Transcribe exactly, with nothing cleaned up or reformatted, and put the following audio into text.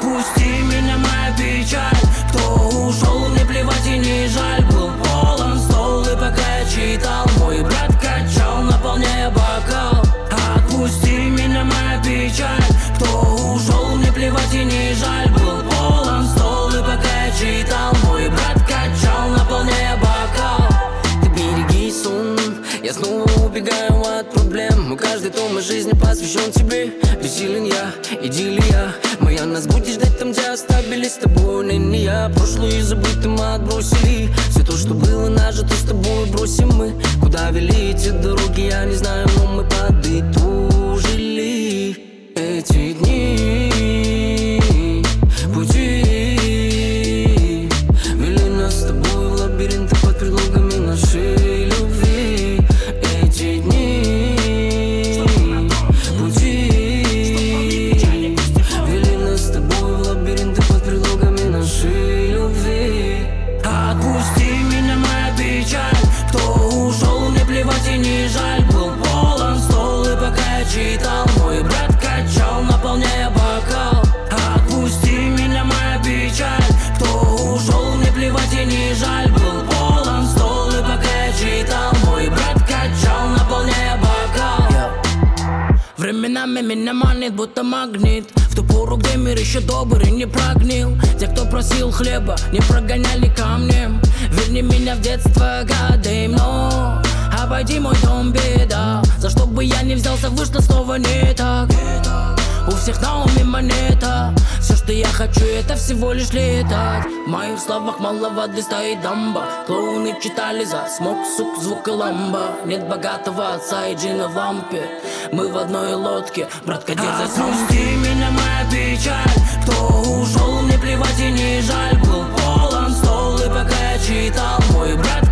Отпусти меня, моя печаль. Кто ушел, мне плевать и не жаль. Был полон стол, и пока я читал, мой брат качал, наполняя бокал. Отпусти меня, моя печаль. Кто ушел, мне плевать и не жаль. Был полон стол, и пока я читал, мой брат качал, наполняя бокал. Ты береги сон, я снова убегаю от проблем. Мой каждый том из жизни посвящен тебе. Бессилен я, идиллия моя, нас будет ждать там, где оставили с тобой ныне я. Прошлое забыто мы отбросили. Все то, что было нажито, с тобой бросим мы. Куда вели эти дороги, я не знаю, но мы подытожили эти дни, пути вели нас с тобой в лабиринты под предлогами нашей любви. Эти дни, пути вели нас с тобой в лабиринты под предлогами нашей любви. Отпусти меня, моя печаль. Кто ушел, мне плевать и не жаль. Был полон стол, и пока я читал, мой брат качал, наполняя бокал. Отпусти меня, моя печаль. Кто ушел, мне плевать и не жаль. Был полон стол, и пока я читал, мой брат качал, наполняя бокал. Временами меня манит, будто магнит, в ту пору, где мир еще добрый не прогнил. Те, кто просил хлеба, не прогоняли камнем. Верни меня в детство, гадай, но обойди мой дом, беда. За что бы я не взялся, вышло снова не так. У всех на уме монета. Все, что я хочу, это всего лишь летать. В моих словах мало воды, стоит дамба. Клоуны читали за смог, сук, звук и ламба. Нет богатого отца и джина в лампе. Мы в одной лодке, братка, держи сам. Отпусти меня, моя печаль. Кто ушел, мне плевать и не жаль. Был полон стол, и пока я читал, мой брат